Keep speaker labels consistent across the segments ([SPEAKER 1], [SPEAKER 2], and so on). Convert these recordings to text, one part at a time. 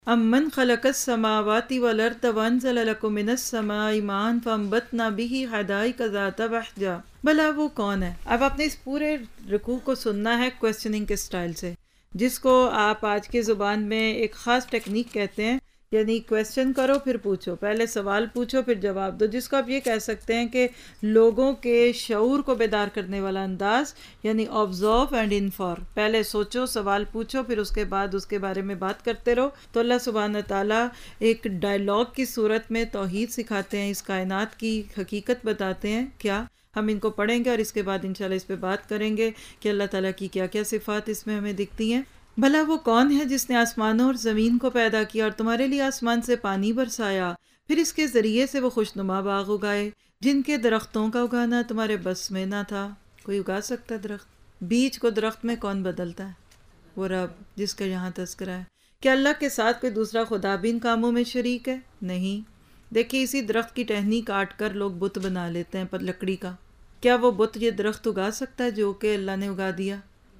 [SPEAKER 1] امن خلق السماوات والارض وانزل لكم من السماء ماء فانبتنا به حدائق ذات بہجہ. بھلا وہ کون ہے؟ اب آپ نے اس پورے رکوع کو سننا ہے کویسچننگ کے سٹائل سے، جس کو آپ آج کی زبان میں ایک خاص ٹیکنیک کہتے ہیں، یعنی کویسچن کرو پھر پوچھو، پہلے سوال پوچھو پھر جواب دو، جس کو آپ یہ کہہ سکتے ہیں کہ لوگوں کے شعور کو بیدار کرنے والا انداز، یعنی آبزرو اینڈ انفور. پہلے سوچو، سوال پوچھو، پھر اس کے بعد اس کے بارے میں بات کرتے رہو. تو اللہ سبحانہ تعالیٰ ایک ڈائلاگ کی صورت میں توحید سکھاتے ہیں، اس کائنات کی حقیقت بتاتے ہیں. کیا ہم ان کو پڑھیں گے اور اس کے بعد انشاءاللہ اس پہ بات کریں گے کہ اللہ تعالیٰ کی کیا کیا صفات اس میں ہمیں دکھتی ہیں. بھلا وہ کون ہے جس نے آسمانوں اور زمین کو پیدا کیا اور تمہارے لیے آسمان سے پانی برسایا، پھر اس کے ذریعے سے وہ خوشنما باغ اگائے جن کے درختوں کا اگانا تمہارے بس میں نہ تھا. کوئی اگا سکتا ہے درخت؟ بیج کو درخت میں کون بدلتا ہے؟ وہ رب جس کا یہاں تذکرہ ہے. کیا اللہ کے ساتھ کوئی دوسرا خدا بھی ان کاموں میں شریک ہے؟ نہیں. دیکھیے اسی درخت کی ٹہنی کاٹ کر لوگ بت بنا لیتے ہیں پر لکڑی کا. کیا وہ بت یہ درخت اگا سکتا ہے جو کہ اللہ نے اگا دیا؟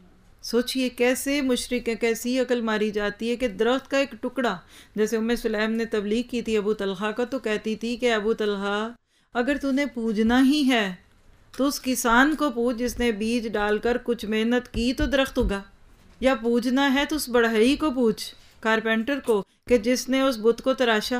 [SPEAKER 1] سوچئے کیسے مشرک ہے، کیسی عقل ماری جاتی ہے کہ درخت کا ایک ٹکڑا، جیسے ام سلیم نے تبلیغ کی تھی ابو طلحہ کا، تو کہتی تھی کہ ابو طلحہ اگر تو نے پوجنا ہی ہے تو اس کسان کو پوج جس نے بیج ڈال کر کچھ محنت کی تو درخت اگا، یا پوجنا ہے تو اس بڑھئی کو پوچھ، کارپینٹر کو، کہ جس نے اس بت کو تراشا.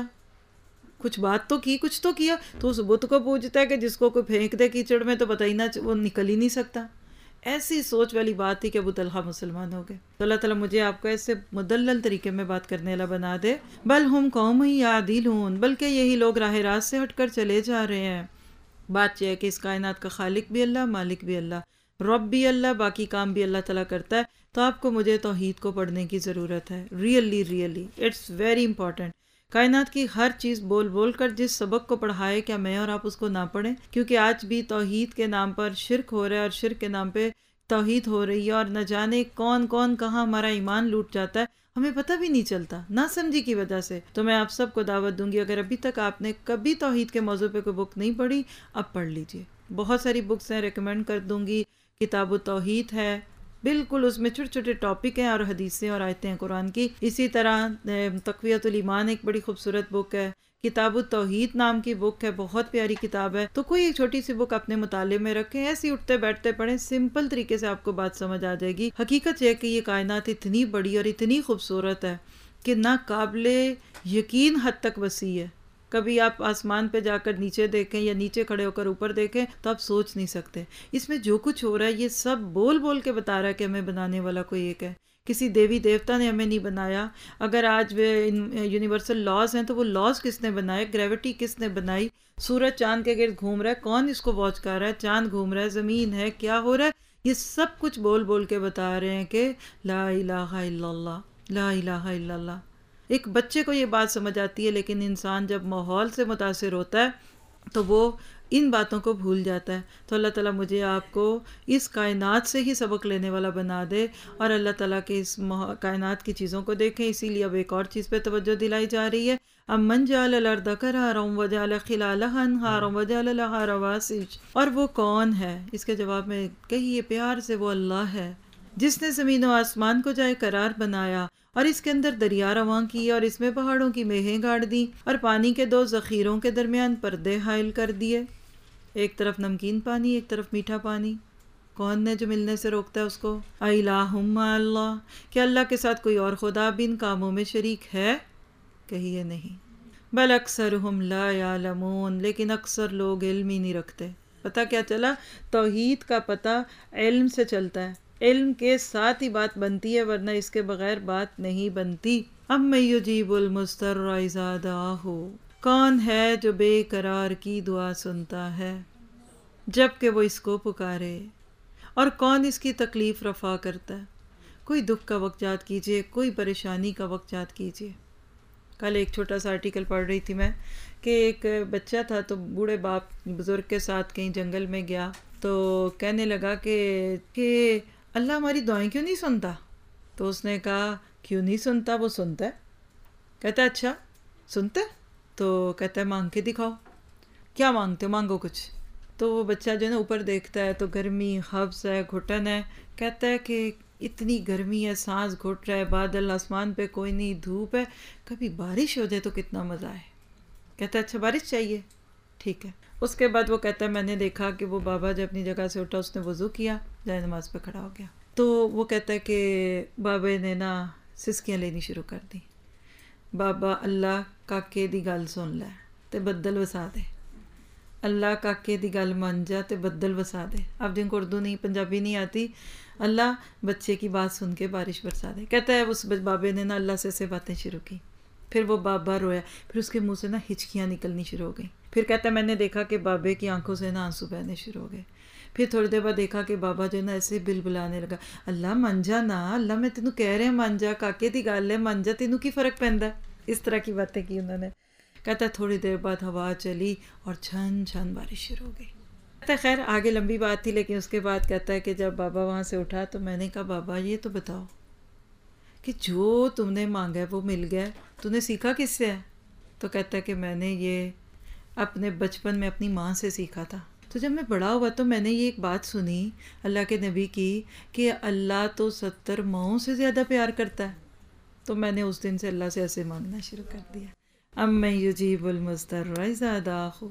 [SPEAKER 1] کچھ بات تو کی، کچھ تو کیا. تو اس بت کو پوجتا ہے کہ جس کو کوئی پھینک دے کیچڑ میں تو پتہ ہی نہ، وہ نکل ہی نہیں سکتا. ایسی سوچ والی بات تھی کہ ابو طلحہ مسلمان ہو گئے. تو اللہ تعالیٰ مجھے آپ کو ایسے مدلل طریقے میں بات کرنے والا بنا دے. بل ہم قوم یعدلون، بلکہ یہی لوگ راہ راست سے ہٹ کر چلے جا رہے ہیں. بات یہ ہے کہ اس کائنات کا خالق بھی اللہ، مالک بھی اللہ، رب بھی اللہ، باقی کام بھی اللہ تعالیٰ کرتا ہے. تو آپ کو مجھے توحید کو پڑھنے کی ضرورت ہے. Really it's very important. کائنات کی ہر چیز بول بول کر جس سبق کو پڑھائے، کیا میں اور آپ اس کو نہ پڑھیں؟ کیونکہ آج بھی توحید کے نام پر شرک ہو رہا ہے اور شرک کے نام پہ توحید ہو رہی ہے، اور نہ جانے کون کون کہاں ہمارا ایمان لوٹ جاتا ہے، ہمیں پتہ بھی نہیں چلتا، نہ سمجھی کی وجہ سے. تو میں آپ سب کو دعوت دوں گی، اگر ابھی تک آپ نے کبھی توحید کے موضوع پہ کوئی بک نہیں پڑھی، اب پڑھ لیجئے. بہت ساری بکس ہیں، ریکمینڈ کر دوں گی. کتاب التوحید ہے، بالکل اس میں چھوٹے چھوٹے ٹاپک ہیں اور حدیثیں اور آیتیں ہیں قرآن کی. اسی طرح تقویۃ الایمان ایک بڑی خوبصورت بک ہے. کتاب التوحید نام کی بک ہے، بہت پیاری کتاب ہے. تو کوئی ایک چھوٹی سی بک اپنے مطالعے میں رکھیں، ایسے اٹھتے بیٹھتے پڑھیں، سمپل طریقے سے آپ کو بات سمجھ آ جائے گی. حقیقت یہ ہے کہ یہ کائنات اتنی بڑی اور اتنی خوبصورت ہے کہ نہ قابل یقین حد تک وسیع ہے. کبھی آپ آسمان پہ جا کر نیچے دیکھیں یا نیچے کھڑے ہو کر اوپر دیکھیں تو آپ سوچ نہیں سکتے. اس میں جو کچھ ہو رہا ہے یہ سب بول بول کے بتا رہا ہے کہ ہمیں بنانے والا کوئی ایک ہے. کسی دیوی دیوتا نے ہمیں نہیں بنایا. اگر آج یونیورسل لاز ہیں تو وہ لاز کس نے بنائے؟ گریوٹی کس نے بنائی؟ سورج چاند کے گرد گھوم رہا ہے، کون اس کو واچ کر رہا ہے؟ چاند گھوم رہا ہے، زمین ہے، کیا ہو رہا ہے؟ یہ سب کچھ بول بول کے بتا رہے ہیں کہ لا الہ الا اللہ، لا الہ الا اللہ. ایک بچے کو یہ بات سمجھ آتی ہے، لیکن انسان جب ماحول سے متاثر ہوتا ہے تو وہ ان باتوں کو بھول جاتا ہے. تو اللہ تعالیٰ مجھے آپ کو اس کائنات سے ہی سبق لینے والا بنا دے، اور اللہ تعالیٰ کے اس کائنات کی چیزوں کو دیکھیں. اسی لیے اب ایک اور چیز پہ توجہ دلائی جا رہی ہے. امن جعل الارض قرارا وجعل خلالها انہارا وجعل لها رواسي، اور وہ کون ہے؟ اس کے جواب میں کہیے پیار سے، وہ اللہ ہے جس نے زمین و آسمان کو جائے قرار بنایا اور اس کے اندر دریا رواں کی اور اس میں پہاڑوں کی میہیں گاڑ دیں اور پانی کے دو ذخیروں کے درمیان پردے حائل کر دیے، ایک طرف نمکین پانی، ایک طرف میٹھا پانی. کون ہے جو ملنے سے روکتا ہے اس کو؟ اِلٰہٌ مع اللہ، کیا اللہ کے ساتھ کوئی اور خدا بھی ان کاموں میں شریک ہے؟ کہیے نہیں. بل اکثرہم لا یعلمون، لیکن اکثر لوگ علم ہی نہیں رکھتے. پتہ کیا چلا؟ توحید کا پتہ علم سے چلتا ہے، علم کے ساتھ ہی بات بنتی ہے، ورنہ اس کے بغیر بات نہیں بنتی. اَمَّن یُجِیبُ الْمُضْطَرَّ اِذَا دَعَاهُ، کون ہے جو بے قرار کی دعا سنتا ہے جب کہ وہ اس کو پکارے، اور کون اس کی تکلیف رفع کرتا ہے؟ کوئی دکھ کا وقت یاد کیجئے، کوئی پریشانی کا وقت یاد کیجئے. کل ایک چھوٹا سا آرٹیکل پڑھ رہی تھی میں کہ ایک بچہ تھا تو بوڑھے باپ بزرگ کے ساتھ کہیں جنگل میں گیا تو کہنے لگا کہ اللہ ہماری دعائیں کیوں نہیں سنتا؟ تو اس نے کہا کیوں نہیں سنتا؟ وہ سنتا ہے. کہتا ہے اچھا سنتا ہے؟ تو کہتا ہے مانگ کے دکھاؤ. کیا مانگتے ہو؟ مانگو کچھ. تو وہ بچہ جو ہے نا اوپر دیکھتا ہے تو گرمی، قبض ہے، گھٹن ہے. کہتا ہے کہ اتنی گرمی ہے، سانس گھٹ رہا ہے، بادل آسمان پہ کوئی نہیں، دھوپ ہے، کبھی بارش ہو جائے تو کتنا مزہ ہے. کہتا ہے اچھا بارش چاہیے، ٹھیک ہے. اس کے بعد وہ کہتا ہے میں نے دیکھا کہ وہ بابا جب اپنی جگہ سے اٹھا اس نے وضو کیا، جائے نماز پہ کھڑا ہو گیا. تو وہ کہتا ہے کہ بابے نے نا سسکیاں لینی شروع کر دی. بابا اللہ کاکے دی گل سن لے تے بدل وسا دے، اللہ کاکے دی گل مان جا تے بدل وسا دے. اب جن کو اردو نہیں پنجابی نہیں آتی، اللہ بچے کی بات سن کے بارش برسا دے. کہتا ہے اس بابے نے نا اللہ سے ایسے باتیں شروع کی. پھر وہ بابا رویا، پھر اس کے منہ سے نا ہچکیاں نکلنی شروع ہو گئیں. پھر کہتا ہے میں نے دیکھا کہ بابے کی آنکھوں سے نا آنسو بہنے شروع ہو گئے. پھر تھوڑی دیر بعد دیکھا کہ بابا جو ہے نا ایسے بلبلانے لگا، اللہ مان جا نا، اللہ میں تینوں کہہ رہا مان جا، کاکے دی گل ہے مان جا، تینوں کی فرق پیندا ہے. اس طرح کی باتیں کی انہوں نے. کہتا ہے تھوڑی دیر بعد ہوا چلی اور چھن چھن بارش شروع ہو گئی. کہتا ہے خیر آگے لمبی بات تھی، لیکن اس کے بعد کہتا ہے کہ جب بابا وہاں سے اٹھا تو میں نے کہا بابا یہ تو بتاؤ کہ جو تم نے مانگا ہے وہ مل گیا، تو نے سیکھا کس سے ہے؟ تو کہتا ہے کہ میں نے یہ اپنے بچپن میں اپنی ماں سے سیکھا تھا. تو جب میں بڑا ہوا تو میں نے یہ ایک بات سنی اللہ کے نبی کی کہ اللہ تو 70 ماؤں سے زیادہ پیار کرتا ہے. تو میں نے اس دن سے اللہ سے ایسے مانگنا شروع کر دیا. اَمَّن یُجِیبُ الْمُضْطَرَّ اِذَا دَعَاهُ.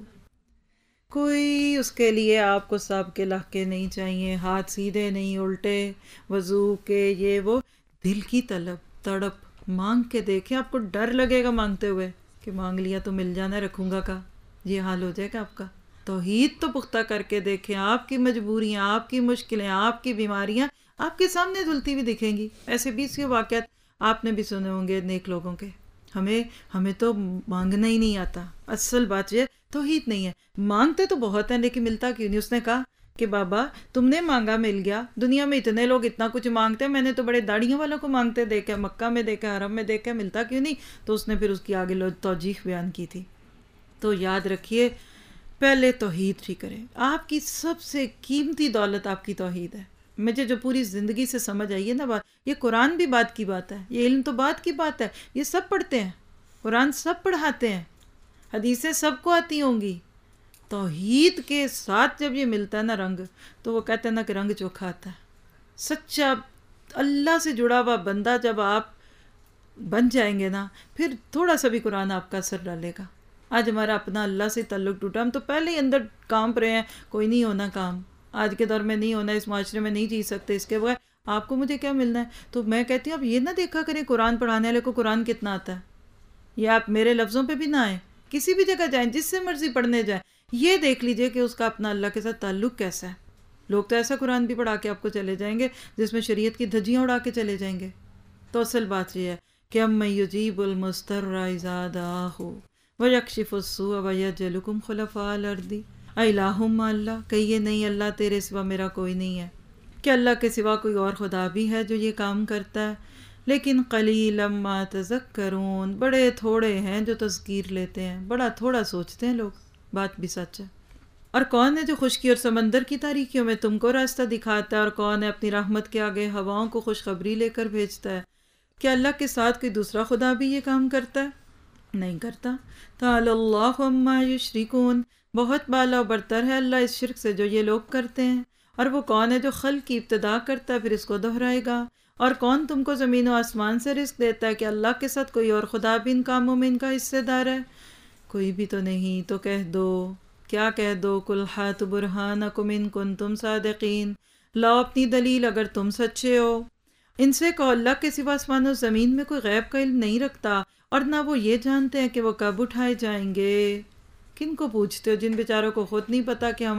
[SPEAKER 1] کوئی اس کے لیے آپ کو سب کے لہکے نہیں چاہیے، ہاتھ سیدھے نہیں الٹے، وضو کے یہ وہ، دل کی طلب تڑپ مانگ کے دیکھیں. آپ کو ڈر لگے گا مانگتے ہوئے کہ مانگ لیا تو مل جانا، رکھوں گا کا، یہ حال ہو جائے گا آپ کا. توحید تو پختہ کر کے دیکھیں، آپ کی مجبوریاں، آپ کی مشکلیں، آپ کی بیماریاں آپ کے سامنے دھلتی ہوئی دکھیں گی. ایسے 20 کے واقعات آپ نے بھی سنے ہوں گے نیک لوگوں کے. ہمیں تو مانگنا ہی نہیں آتا. اصل بات یہ توحید نہیں ہے. مانگتے تو بہت ہیں لیکن ملتا کیوں نہیں؟ اس نے کہا کہ بابا تم نے مانگا مل گیا، دنیا میں اتنے لوگ اتنا کچھ مانگتے ہیں، میں نے تو بڑے داڑھیوں والوں کو مانگتے دیکھا، مکہ میں دیکھا، حرم میں دیکھا، ملتا کیوں نہیں؟ تو اس نے پھر اس کی آگے توجیح بیان کی تھی. تو یاد رکھیے پہلے توحید ٹھیک کریں. آپ کی سب سے قیمتی دولت آپ کی توحید ہے. مجھے جو پوری زندگی سے سمجھ آئی ہے نا بات، یہ قرآن بھی بات کی بات ہے، یہ علم تو بات کی بات ہے، یہ سب پڑھتے ہیں، قرآن سب پڑھاتے ہیں، حدیثیں سب کو آتی ہوں گی. توحید کے ساتھ جب یہ ملتا ہے نا رنگ، تو وہ کہتے ہیں نا کہ رنگ چوکھا آتا ہے. سچا اللہ سے جڑا ہوا بندہ جب آپ بن جائیں گے نا، پھر تھوڑا سا بھی قرآن آپ کا اثر ڈالے گا. آج ہمارا اپنا اللہ سے تعلق ٹوٹا، ہم تو پہلے ہی اندر کانپ رہے ہیں، کوئی نہیں ہونا کام، آج کے دور میں نہیں ہونا، اس معاشرے میں نہیں جی سکتے، اس کے بغیر آپ کو مجھے کیا ملنا ہے. تو میں کہتی ہوں اب یہ نہ دیکھا کریں قرآن پڑھانے والے کو قرآن کتنا آتا ہے، یہ آپ میرے لفظوں پہ بھی نہ آئیں، کسی بھی جگہ جائیں، جس سے مرضی پڑھنے جائیں، یہ دیکھ لیجئے کہ اس کا اپنا اللہ کے ساتھ تعلق کیسا ہے. لوگ تو ایسا قرآن بھی پڑھا کے آپ کو چلے جائیں گے جس میں شریعت کی دھجیاں اڑا کے چلے جائیں گے. تو اصل بات یہ ہے کہ اَمَّن یُجِیبُ الْمُضْطَرَّ اِذَا دَعَاهُ وَيَكْشِفُ السُّوءَ وَيَجْعَلُكُمْ خُلَفَاءَ الْأَرْضِ اَإِلَٰهٌ مَّعَ اللَّهِ. کہیے نہیں اللہ تیرے سوا میرا کوئی نہیں ہے. کہ اللہ کے سوا کوئی اور خدا بھی ہے جو یہ کام کرتا ہے. لیکن قلیلا ما تذکرون، بڑے تھوڑے ہیں جو تذکیر لیتے ہیں، بڑا تھوڑا سوچتے ہیں لوگ. بات بھی سچ ہے. اور کون ہے جو خشکی اور سمندر کی تاریکیوں میں تم کو راستہ دکھاتا ہے، اور کون ہے اپنی رحمت کے آگے ہواؤں کو خوشخبری لے کر بھیجتا ہے؟ کیا اللہ کے ساتھ کوئی دوسرا خدا بھی یہ کام کرتا ہے؟ نہیں کرتا. تعالی اللہ عما یشرکون، بہت بالا و برتر ہے اللہ اس شرک سے جو یہ لوگ کرتے ہیں. اور وہ کون ہے جو خلق کی ابتدا کرتا ہے پھر اس کو دہرائے گا؟ اور کون تم کو زمین و آسمان سے رزق دیتا ہے کہ اللہ کے ساتھ کوئی اور خدا بھی ان کاموں میں ان کا حصے دار ہے؟ کوئی بھی تو نہیں. تو کہہ دو، کیا کہہ دو، قل ہاتوا برہانکم ان کنتم صادقین، لاؤ اپنی دلیل اگر تم سچے ہو. ان سے کہو اللہ کے سوا آسمان و زمین میں کوئی غیب کا علم نہیں رکھتا، اور نہ وہ یہ جانتے ہیں کہ وہ کب اٹھائے جائیں گے. کن کو پوچھتے ہو جن بیچاروں کو خود نہیں پتا کہ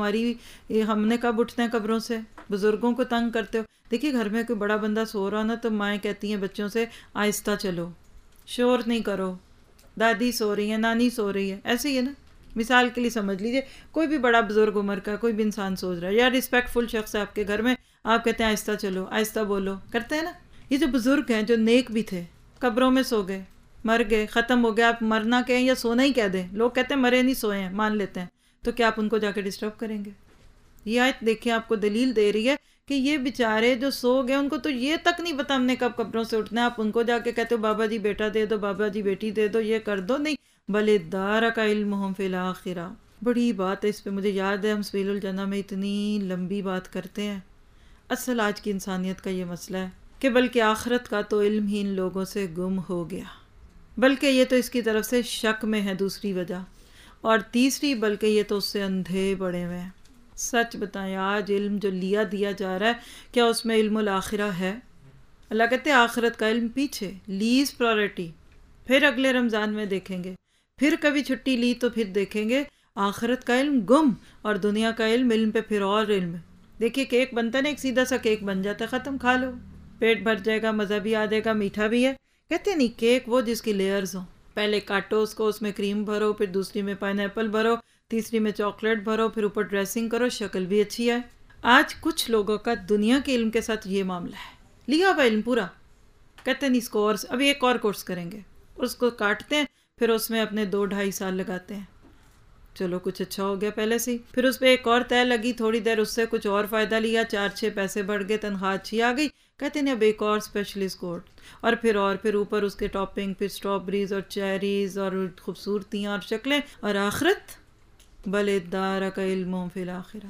[SPEAKER 1] ہم نے کب اٹھنا ہے قبروں سے؟ بزرگوں کو تنگ کرتے ہو. دیکھیے گھر میں کوئی بڑا بندہ سو رہا نا تو مائیں کہتی ہیں بچوں سے آہستہ چلو، شور نہیں کرو، دادی سو رہی ہے، نانی سو رہی ہے. ایسے ہی ہے نا، مثال کے لیے سمجھ لیجئے کوئی بھی بڑا بزرگ عمر کا کوئی بھی انسان سوچ رہا ہے یا ریسپیکٹفل شخص ہے آپ کے گھر میں، آپ کہتے ہیں آہستہ چلو، آہستہ بولو، کرتے ہیں نا. یہ جو بزرگ ہیں جو نیک بھی تھے، قبروں میں سو گئے، مر گئے، ختم ہو گیا. آپ مرنا کہیں یا سونا ہی کہہ دیں، لوگ کہتے ہیں مرے نہیں سوئے ہیں، مان لیتے ہیں. تو کیا آپ ان کو جا کے ڈسٹرب کریں گے؟ یہ آیت دیکھیں آپ کو دلیل دے رہی ہے کہ یہ بیچارے جو سو گئے ان کو تو یہ تک نہیں پتا ہم نے کب قبروں سے اٹھنا ہے. آپ ان کو جا کے کہتے ہو بابا جی بیٹا دے دو، بابا جی بیٹی دے دو، یہ کر دو. نہیں، بل ادارک علمہم فی الآخرہ. بڑی بات ہے اس پہ. مجھے یاد ہے ہم سبیل الجنہ میں اتنی لمبی بات کرتے ہیں. اصل آج کی انسانیت کا یہ مسئلہ ہے کہ بلکہ آخرت کا تو علم ہی ان لوگوں سے گم ہو گیا، بلکہ یہ تو اس کی طرف سے شک میں ہے دوسری وجہ، اور تیسری بلکہ یہ تو اس سے اندھے پڑے ہوئے ہیں۔ سچ بتائیں آج علم جو دیا جا رہا ہے کیا اس میں علم الآخرہ ہے؟ اللہ کہتے ہیں آخرت کا علم پیچھے، لیز پرائورٹی، پھر اگلے رمضان میں دیکھیں گے، پھر کبھی چھٹی لی تو پھر دیکھیں گے، آخرت کا علم گم، اور دنیا کا علم پہ پھر اور علم۔ دیکھیے کیک بنتا ہے نا، ایک سیدھا سا کیک بن جاتا ہے، ختم، کھا لو، پیٹ بھر جائے گا، مزہ بھی آ جائے گا، میٹھا بھی ہے۔ کہتے نہیں کیک وہ جس کی لیئرز ہوں، پہلے کاٹو اس کو، اس میں کریم بھرو، پھر دوسری میں پائن ایپل بھرو، تیسری میں چاکلیٹ بھرو، پھر اوپر ڈریسنگ کرو، شکل بھی اچھی ہے۔ آج کچھ لوگوں کا دنیا کے علم کے ساتھ یہ معاملہ ہے، لیا ہوا علم پورا، کہتے نہیں اس کو اور ابھی ایک اور کورس کریں گے، اس کو کاٹتے ہیں، پھر اس میں اپنے 2-2.5 سال لگاتے ہیں، چلو کچھ اچھا ہو گیا پہلے سے، پھر اس پہ ایک اور طے لگی، تھوڑی دیر اس سے کچھ اور فائدہ لیا، 4-6 پیسے بڑھ گئے، تنخواہ اچھی آ گئی، کہتے ہیں اب ایک اور اسپیشلسٹ کورس، اور پھر اوپر اس کے ٹاپنگ، پھر اسٹرابریز اور چیریز اور خوبصورتیاں اور شکلیں، اور آخرت بل ادارک علم فی الآخرہ۔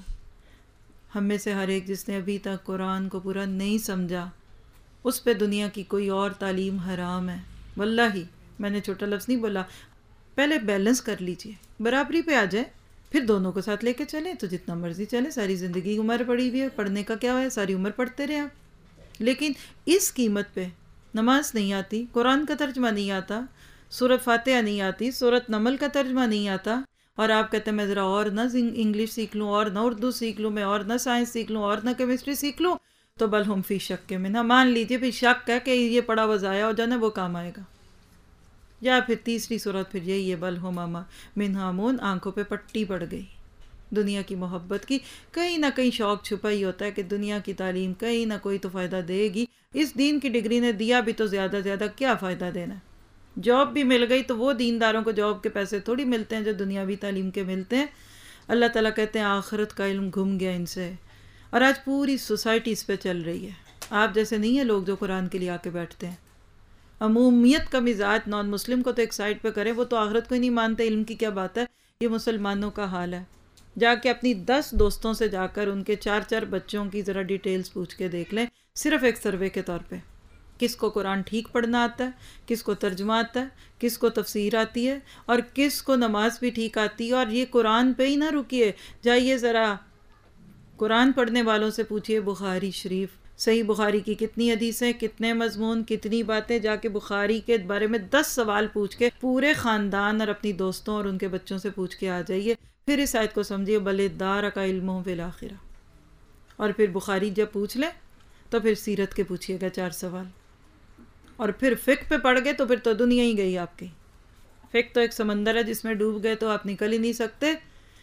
[SPEAKER 1] ہم میں سے ہر ایک جس نے ابھی تک قرآن کو پورا نہیں سمجھا، اس پہ دنیا کی کوئی اور تعلیم حرام ہے، واللہ میں نے چھوٹا لفظ نہیں بولا۔ پہلے بیلنس کر لیجئے، برابری پہ آ جائے، پھر دونوں کو ساتھ لے کے چلیں تو جتنا مرضی چلیں، ساری زندگی عمر پڑی ہوئی ہے، پڑھنے کا کیا ہے، ساری عمر پڑھتے رہے آپ، لیکن اس قیمت پہ نماز نہیں آتی، قرآن کا ترجمہ نہیں آتا، سورۃ فاتحہ نہیں آتی، سورۃ نمل کا ترجمہ نہیں آتا، اور آپ کہتے ہیں میں ذرا اور نہ انگلش سیکھ لوں، اور نہ اردو سیکھ لوں، میں اور نہ سائنس سیکھ لوں، اور نہ کیمسٹری سیکھ لوں، تو بل ہم فی شک میں نہ مان لیجئے، پھر شک ہے کہ یہ پڑا ہوا ضائع ہو جانا، وہ کام آئے گا۔ یا پھر تیسری صورت پھر یہی ہے، بل ہم منہامون، آنکھوں پہ پٹی پڑ گئی دنیا کی محبت کی، کہیں نہ کہیں شوق چھپا ہی ہوتا ہے کہ دنیا کی تعلیم کہیں نہ کوئی تو فائدہ دے گی، اس دین کی ڈگری نے دیا بھی تو زیادہ زیادہ کیا فائدہ دینا ہے، جاب بھی مل گئی تو وہ دینداروں کو جاب کے پیسے تھوڑی ملتے ہیں جو دنیاوی تعلیم کے ملتے ہیں۔ اللہ تعالیٰ کہتے ہیں آخرت کا علم گم گیا ان سے، اور آج پوری سوسائٹی اس پہ چل رہی ہے۔ آپ جیسے نہیں ہیں لوگ جو قرآن کے لیے آ کے بیٹھتے ہیں، عمومیت کا مزاج نان مسلم کو تو ایک سائڈ پہ کریں، وہ تو آخرت کو ہی نہیں مانتے، علم کی کیا بات ہے۔ یہ مسلمانوں کا حال ہے، جا کے اپنی 10 دوستوں سے جا کر ان کے 4 بچوں کی ذرا ڈیٹیلز پوچھ کے دیکھ لیں، صرف ایک سروے کے طور پہ، کس کو قرآن ٹھیک پڑھنا آتا ہے، کس کو ترجمہ آتا ہے، کس کو تفسیر آتی ہے، اور کس کو نماز بھی ٹھیک آتی ہے۔ اور یہ قرآن پہ ہی نہ رکیے، جائیے ذرا قرآن پڑھنے والوں سے پوچھئے بخاری شریف، صحیح بخاری کی کتنی حدیثیں، کتنے مضمون، کتنی باتیں، جا کے بخاری کے بارے میں 10 سوال پوچھ کے پورے خاندان اور اپنی دوستوں اور ان کے بچوں سے پوچھ کے آ جائیے، پھر اس آیت کو سمجھیے، بل دارک علم فی الآخرہ۔ اور پھر بخاری جب پوچھ لیں تو پھر سیرت کے پوچھیے گا 4 سوال، اور پھر فقہ پہ پڑھ گئے تو پھر تو دنیا ہی گئی آپ کی۔ فقہ تو ایک سمندر ہے جس میں ڈوب گئے تو آپ نکل ہی نہیں سکتے۔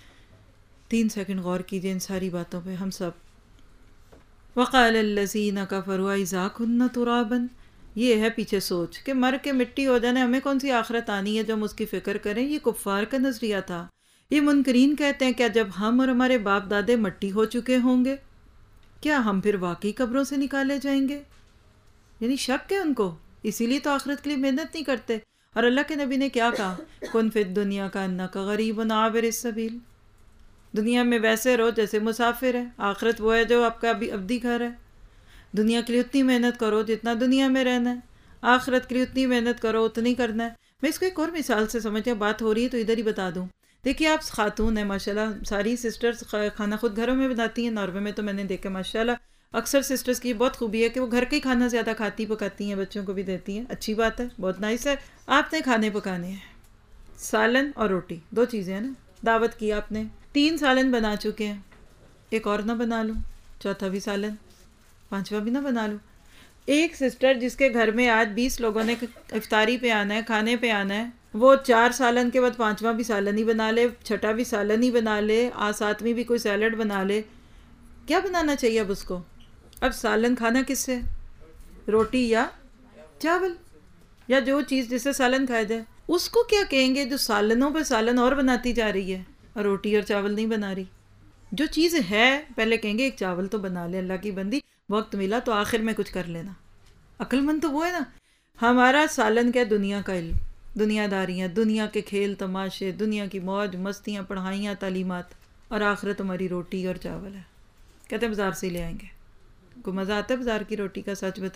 [SPEAKER 1] 3 سیکنڈ غور کیجئے ان ساری باتوں پہ ہم سب۔ وَقَالَ الَّذِينَ كَفَرُوا أَإِذَا كُنَّا تُرَابًا، یہ ہے پیچھے سوچ کہ مر کے مٹی ہو جانا، ہمیں کون سی آخرت آنی ہے جو ہم اس کی فکر کریں۔ یہ کفار کا نظریہ تھا۔ یہ منکرین کہتے ہیں کیا جب ہم اور ہمارے باپ دادے مٹی ہو چکے ہوں گے، کیا ہم پھر واقعی قبروں سے نکالے جائیں گے؟ یعنی شک ہے ان کو، اسی لیے تو آخرت کے لیے محنت نہیں کرتے۔ اور اللہ کے نبی نے کیا کہا، کن فی الدنیا کأنک غریب عابر السبیل، دنیا میں ویسے رہو جیسے مسافر ہے، آخرت وہ ہے جو آپ کا ابدی گھر ہے۔ دنیا کے لیے اتنی محنت کرو جتنا دنیا میں رہنا ہے، آخرت کے لیے اتنی محنت کرو اتنی کرنا ہے۔ میں اس کو ایک اور مثال سے سمجھیں، بات ہو رہی ہے تو ادھر ہی بتا دوں۔ دیکھیے آپ خاتون ہیں ماشاءاللہ، ساری سسٹرز کھانا خود گھروں میں بناتی ہیں، ناروے میں تو میں نے دیکھا ماشاءاللہ اکثر سسٹرز کی بہت خوبی ہے کہ وہ گھر کا ہی کھانا زیادہ کھاتی پکاتی ہیں، بچوں کو بھی دیتی ہیں، اچھی بات ہے، بہت نائس ہے۔ آپ نے کھانے پکانے ہیں، سالن اور روٹی، 2 چیزیں ہیں نا، دعوت کی آپ نے، 3 سالن بنا چکے ہیں، ایک اور نہ بنا لوں، 4تھا بھی سالن، 5واں بھی نہ بنا لوں۔ ایک سسٹر جس کے گھر میں آج 20 لوگوں نے افطاری پہ آنا ہے، کھانے پہ آنا ہے، وہ 4 سالن کے بعد 5واں بھی سالن ہی بنا لے، 6واں بھی سالن ہی بنا لے، 7ویں بھی کوئی سیلڈ بنا لے، کیا بنانا چاہیے اب اس کو؟ اب سالن کھانا کس سے، روٹی یا چاول، یا جو چیز جس سے سالن کھایا جائے، اس کو کیا کہیں گے جو سالنوں پہ سالن اور بناتی جا رہی ہے اور روٹی اور چاول نہیں بنا رہی؟ جو چیز ہے پہلے کہیں گے ایک چاول تو بنا لے، اللہ کی بندی، وقت ملا تو آخر میں کچھ کر لینا۔ عقل مند تو وہ ہے نا۔ ہمارا سالن کیا، دنیا کا علم، دنیا داریاں، دنیا کے کھیل تماشے، دنیا کی موج مستیاں، پڑھائیاں، تعلیمات، اور آخرت ہماری روٹی اور چاول ہے۔ کہتے ہیں بازار سے ہی لے آئیں گے۔ کوئی مزہ آتا ہے بازار کی روٹی کا؟ سچ بتائیں۔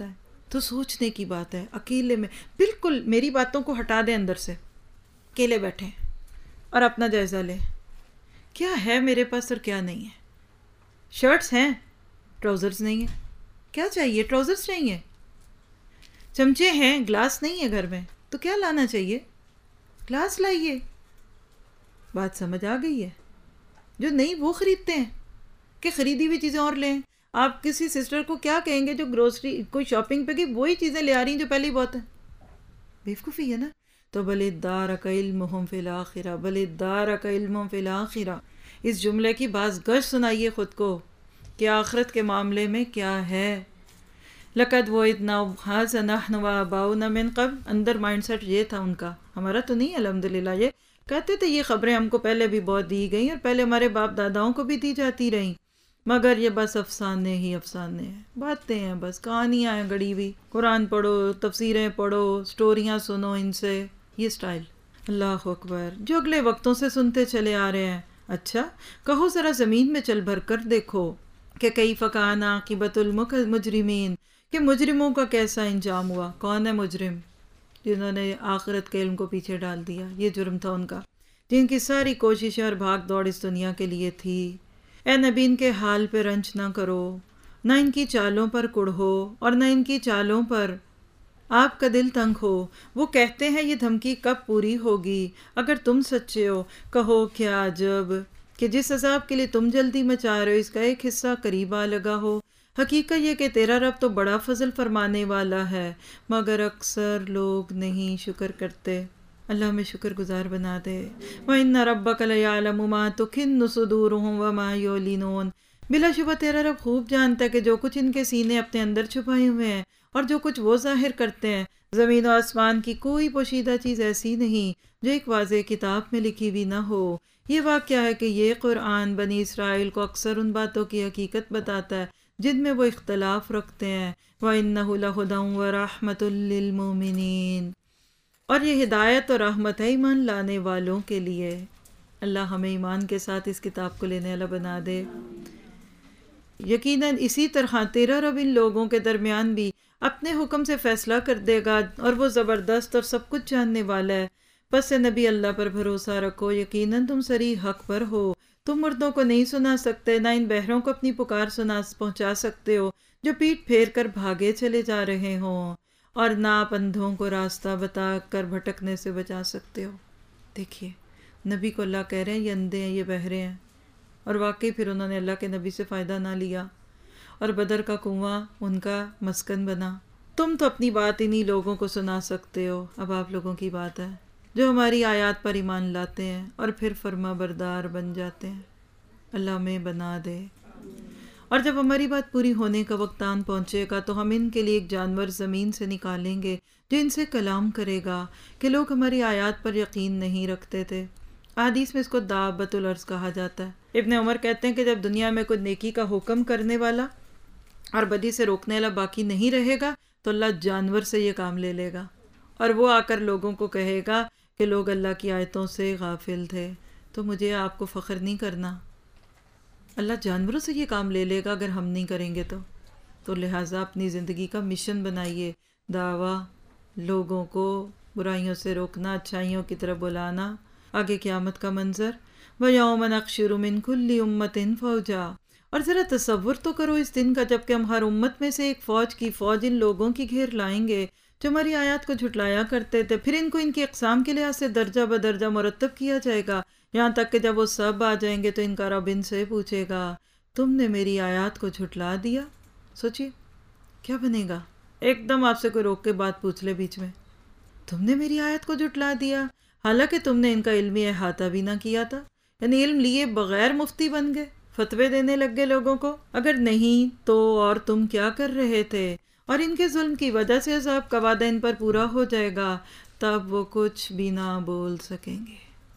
[SPEAKER 1] تو سوچنے کی بات ہے، اکیلے میں بالکل میری باتوں کو ہٹا دیں اندر سے، اکیلے بیٹھیں اور اپنا جائزہ لیں، کیا ہے میرے پاس اور کیا نہیں ہے. شرٹس ہیں، ٹراؤزرز نہیں ہیں، کیا چاہیے؟ ٹراؤزرز چاہیے. چمچے ہیں، گلاس نہیں ہے گھر میں، تو کیا لانا چاہیے؟ گلاس لائیے. بات سمجھ آ گئی ہے؟ جو نہیں وہ خریدتے ہیں کہ خریدی ہوئی چیزیں اور لیں. آپ کسی سسٹر کو کیا کہیں گے جو گروسری کوئی شاپنگ پہ گئی وہی چیزیں لے آ رہی ہیں جو پہلے ہی بہت ہیں؟ بیوقوفی ہے نا. تو بل ادارک علمہم فی الآخرہ، بل ادارک علمہم فی الآخرہ، اس جملے کی باز گشت سنائیے خود کو کہ آخرت کے معاملے میں کیا ہے. لقد وعدنا ھذا نحن وآباؤنا من قبل، اندر مائنڈ سیٹ یہ تھا ان کا، ہمارا تو نہیں الحمدللہ. یہ کہتے تھے یہ خبریں ہم کو پہلے بھی بہت دی گئیں اور پہلے ہمارے باپ داداؤں کو بھی دی جاتی رہیں، مگر یہ بس افسانے ہی افسانے ہیں، باتیں ہیں، بس کہانیاں ہیں گڑی ہوئی. قرآن پڑھو، تفسیریں پڑھو، سٹوریاں سنو ان سے، یہ سٹائل. اللہ اکبر، جو اگلے وقتوں سے سنتے چلے آ رہے ہیں. اچھا کہو ذرا زمین میں چل بھر کر دیکھو کہ کیف کان عاقبۃ المجرمین، کہ مجرموں کا کیسا انجام ہوا. کون ہے مجرم؟ جنہوں نے آخرت کے علم کو پیچھے ڈال دیا، یہ جرم تھا ان کا، جن کی ساری کوششیں اور بھاگ دوڑ اس دنیا کے لیے تھی. اے نبی ان کے حال پہ رنج نہ کرو، نہ ان کی چالوں پر کڑھو اور نہ ان کی چالوں پر آپ کا دل تنگ ہو. وہ کہتے ہیں یہ دھمکی کب پوری ہوگی؟ اگر تم سچے ہو کہو کیا عجب کہ جس عذاب کے لیے تم جلدی مچا رہے ہو اس کا ایک حصہ قریب آ لگا ہو. حقیقت یہ کہ تیرا رب تو بڑا فضل فرمانے والا ہے، مگر اکثر لوگ نہیں شکر کرتے. اللہ ہمیں شکر گزار بنا دے. وَإِنَّ رَبَّكَ لَيَعْلَمُ مَا تُكِنُّ صُدُورُهُمْ وَمَا يُعْلِنُونَ، بلا شبہ تیرا رب خوب جانتا ہے کہ جو کچھ ان کے سینے اپنے اندر چھپائے ہوئے ہیں اور جو کچھ وہ ظاہر کرتے ہیں. زمین و آسمان کی کوئی پوشیدہ چیز ایسی نہیں جو ایک واضح کتاب میں لکھی بھی نہ ہو. یہ واقعہ ہے کہ یہ قرآن بنی اسرائیل کو اکثر ان باتوں کی حقیقت بتاتا ہے جن میں وہ اختلاف رکھتے ہیں. وَإِنَّهُ لَهُدًى وَرَحْمَةٌ لِّلْمُؤْمِنِينَ، اور یہ ہدایت اور رحمت ہے ایمان لانے والوں کے لیے. اللہ ہمیں ایمان کے ساتھ اس کتاب کو لینے والا بنا دے. یقیناً اسی طرح تیرا رب ان لوگوں کے درمیان بھی اپنے حکم سے فیصلہ کر دے گا، اور وہ زبردست اور سب کچھ جاننے والا ہے. پس نبی اللہ پر بھروسہ رکھو، یقیناً تم صریح حق پر ہو. تم مردوں کو نہیں سنا سکتے، نہ ان بہروں کو اپنی پکار پہنچا سکتے ہو جو پیٹ پھیر کر بھاگے چلے جا رہے ہوں، اور نہ آپ اندھوں کو راستہ بتا کر بھٹکنے سے بچا سکتے ہو. دیکھیے نبی کو اللہ کہہ رہے ہیں یہ اندھے ہیں، یہ بہرے ہیں، اور واقعی پھر انہوں نے اللہ کے نبی سے فائدہ نہ لیا اور بدر کا کنواں ان کا مسکن بنا. تم تو اپنی بات انہی لوگوں کو سنا سکتے ہو، اب آپ لوگوں کی بات ہے جو ہماری آیات پر ایمان لاتے ہیں اور پھر فرما بردار بن جاتے ہیں. اللہ ہمیں بنا دے. اور جب ہماری بات پوری ہونے کا وقت آن پہنچے گا تو ہم ان کے لیے ایک جانور زمین سے نکالیں گے جو ان سے کلام کرے گا کہ لوگ ہماری آیات پر یقین نہیں رکھتے تھے. احادیث میں اس کو دابۃ الارض کہا جاتا ہے. ابن عمر کہتے ہیں کہ جب دنیا میں کوئی نیکی کا حکم کرنے والا اور بدی سے روکنے والا باقی نہیں رہے گا تو اللہ جانور سے یہ کام لے لے گا، اور وہ آ کر لوگوں کو کہے گا کہ لوگ اللہ کی آیتوں سے غافل تھے. تو مجھے آپ کو فخر نہیں کرنا، اللہ جانوروں سے یہ کام لے لے گا اگر ہم نہیں کریں گے تو لہٰذا اپنی زندگی کا مشن بنائیے، دعویٰ، لوگوں کو برائیوں سے روکنا، اچھائیوں کی طرف بلانا. آگے قیامت کا منظر، وَيَوْمَ نَحْشُرُ مِنْ كُلِّ أُمَّةٍ فَوْجًا، اور ذرا تصور تو کرو اس دن کا جب کہ ہم ہر امت میں سے ایک فوج کی فوج ان لوگوں کی گھیر لائیں گے جو ہماری آیات کو جھٹلایا کرتے تھے. پھر ان کو ان کی اقسام کے لحاظ سے درجہ بدرجہ مرتب کیا جائے گا، یہاں تک کہ جب وہ سب آ جائیں گے تو ان کا رب ان سے پوچھے گا تم نے میری آیات کو جھٹلا دیا. سوچیے کیا بنے گا. ایک دم آپ سے کوئی روک کے بات پوچھ لے بیچ میں، تم نے میری آیت کو جھٹلا دیا حالانکہ تم نے ان کا علمی احاطہ بھی نہ کیا تھا. یعنی علم لیے بغیر مفتی بن گئے، فتوے دینے لگ گئے لوگوں کو. اگر نہیں تو اور تم کیا کر رہے تھے؟ اور ان کے ظلم کی وجہ سے عذاب کا وعدہ ان پر پورا ہو جائے گا، تب وہ کچھ بھی نہ بول سکیں گے.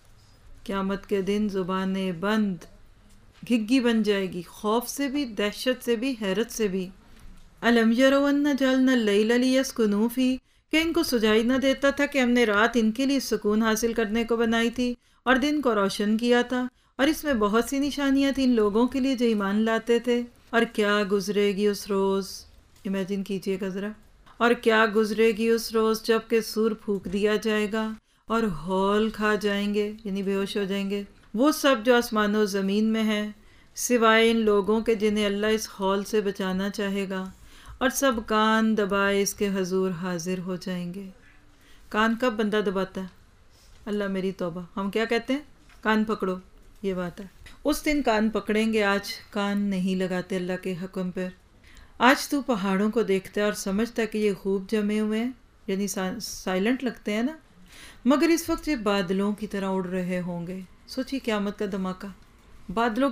[SPEAKER 1] قیامت کے دن زبانیں بند، گھگی بن جائے گی، خوف سے بھی، دہشت سے بھی، حیرت سے بھی. الم یروا انا جعلنا اللیل لیسکنوا فیہ، کہ ان کو سجائی نہ دیتا تھا کہ ہم نے رات ان کے لیے سکون حاصل کرنے کو بنائی تھی اور دن کو روشن کیا تھا، اور اس میں بہت سی نشانیاں تھیں ان لوگوں کے لیے جو ایمان لاتے تھے. اور کیا گزرے گی اس روز، امیجن کیجئے گا ذرا. اور کیا گزرے گی اس روز جب کہ سور پھونک دیا جائے گا اور ہول کھا جائیں گے، یعنی بے ہوش ہو جائیں گے وہ سب جو آسمان و زمین میں ہیں، سوائے ان لوگوں کے جنہیں اللہ اس ہول سے بچانا چاہے گا، اور سب کان دبائے اس کے حضور حاضر ہو جائیں گے۔ کان کب بندہ دباتا ہے؟ اللہ میری توبہ، ہم کیا کہتے ہیں؟ کان پکڑو، یہ بات ہے۔ اس دن کان پکڑیں گے، آج کان نہیں لگاتے اللہ کے حکم پر۔ آج تو پہاڑوں کو دیکھتا ہے اور سمجھتا ہے کہ یہ خوب جمے ہوئے ہیں، یعنی سائلنٹ لگتے ہیں نا، مگر اس وقت یہ بادلوں کی طرح اڑ رہے ہوں گے۔ سوچی قیامت کا دھماکہ، بادلوں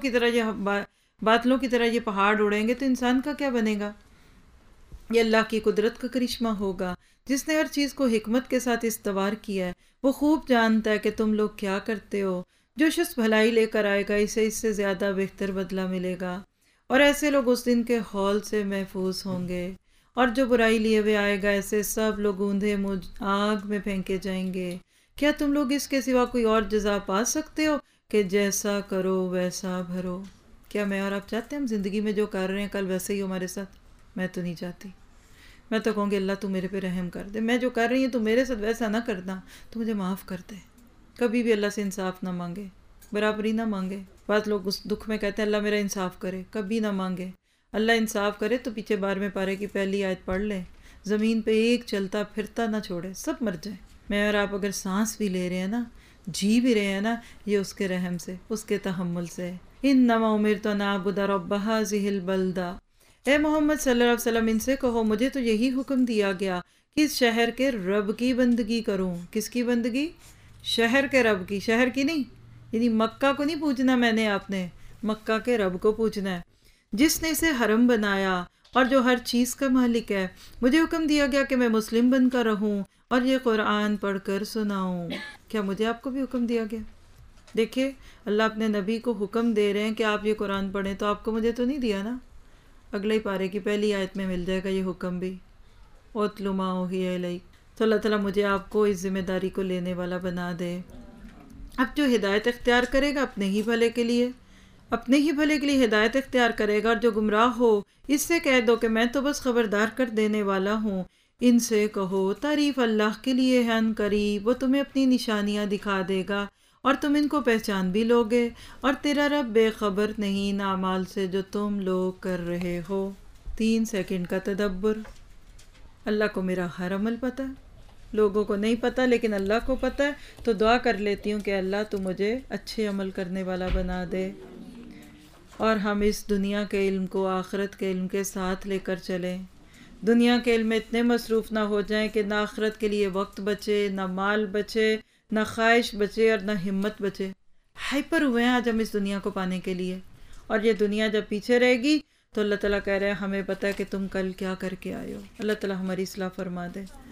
[SPEAKER 1] کی طرح یہ پہاڑ اڑیں گے تو انسان کا کیا بنے گا؟ یہ اللہ کی قدرت کا کرشمہ ہوگا، جس نے ہر چیز کو حکمت کے ساتھ استوار کیا ہے۔ وہ خوب جانتا ہے کہ تم لوگ کیا کرتے ہو۔ جو شخص بھلائی لے کر آئے گا اسے اس سے زیادہ بہتر بدلہ ملے گا، اور ایسے لوگ اس دن کے ہول سے محفوظ ہوں گے، اور جو برائی لیے ہوئے آئے گا ایسے سب لوگ اوندھے منہ آگ میں پھینکے جائیں گے۔ کیا تم لوگ اس کے سوا کوئی اور جزا پا سکتے ہو کہ جیسا کرو ویسا بھرو؟ کیا میں اور آپ چاہتے ہیں ہم زندگی میں جو کر رہے ہیں کل ویسے ہی ہمارے ساتھ؟ میں تو نہیں چاہتی۔ میں تو کہوں گی اللہ تو میرے پہ رحم کر دے، میں جو کر رہی ہوں تو میرے ساتھ ویسا نہ کرنا، تو مجھے معاف کر دے۔ کبھی بھی اللہ سے انصاف نہ مانگے، برابری نہ مانگے۔ بعض لوگ اس دکھ میں کہتے ہیں اللہ میرا انصاف کرے، کبھی نہ مانگے۔ اللہ انصاف کرے تو پیچھے 12ویں پارے کی پہلی آیت پڑھ لیں، زمین پہ ایک چلتا پھرتا نہ چھوڑے، سب مر جائیں۔ میں اور آپ اگر سانس بھی لے رہے ہیں نا، جی بھی رہے ہیں نا، یہ اس کے رحم سے، اس کے تحمل سے۔ انما امرت ان اعبد رب هذه البلدہ، اے محمد صلی اللہ علیہ وسلم ان سے کہو مجھے تو یہی حکم دیا گیا کہ اس شہر کے رب کی بندگی کروں۔ کس کی بندگی؟ شہر کے رب کی، شہر کی نہیں، یعنی مکہ کو نہیں پوجنا میں نے، آپ نے مکہ کے رب کو پوجنا ہے، جس نے اسے حرم بنایا اور جو ہر چیز کا مالک ہے۔ مجھے حکم دیا گیا کہ میں مسلم بن کر رہوں اور یہ قرآن پڑھ کر سناؤں۔ کیا مجھے آپ کو بھی حکم دیا گیا؟ دیکھیے اللہ اپنے نبی کو حکم دے رہے ہیں کہ آپ یہ قرآن پڑھیں، تو آپ کو مجھے تو نہیں دیا نا؟ اگلے پارے کی پہلی آیت میں مل جائے گا یہ حکم بھی، اُوتْلُ مَا أُوحِیَ إِلَیْکَ۔ تو اللہ تعالیٰ مجھے آپ کو اس ذمہ داری کو لینے والا بنا دے۔ اب جو ہدایت اختیار کرے گا اپنے ہی بھلے کے لیے، اپنے ہی بھلے کے لیے ہدایت اختیار کرے گا، اور جو گمراہ ہو اس سے کہہ دو کہ میں تو بس خبردار کر دینے والا ہوں۔ ان سے کہو تعریف اللہ کے لیے ہے، ان قریب وہ تمہیں اپنی نشانیاں دکھا دے گا اور تم ان کو پہچان بھی لوگے، اور تیرا رب بے خبر نہیں ان اعمال سے جو تم لوگ کر رہے ہو۔ 3 سیکنڈ کا تدبر۔ اللہ کو میرا ہر عمل پتہ ہے، لوگوں کو نہیں پتہ لیکن اللہ کو پتہ ہے، تو دعا کر لیتی ہوں کہ اللہ تو مجھے اچھے عمل کرنے والا بنا دے، اور ہم اس دنیا کے علم کو آخرت کے علم کے ساتھ لے کر چلیں۔ دنیا کے علم میں اتنے مصروف نہ ہو جائیں کہ نہ آخرت کے لیے وقت بچے، نہ مال بچے، نہ خواہش بچے اور نہ ہمت بچے۔ ہائپر ہوئے ہیں آج ہم اس دنیا کو پانے کے لیے، اور یہ دنیا جب پیچھے رہے گی تو اللہ تعالیٰ کہہ رہے ہیں ہمیں پتہ ہے کہ تم کل کیا کر کے آئے ہو۔ اللہ تعالیٰ ہماری اصلاح فرما دے۔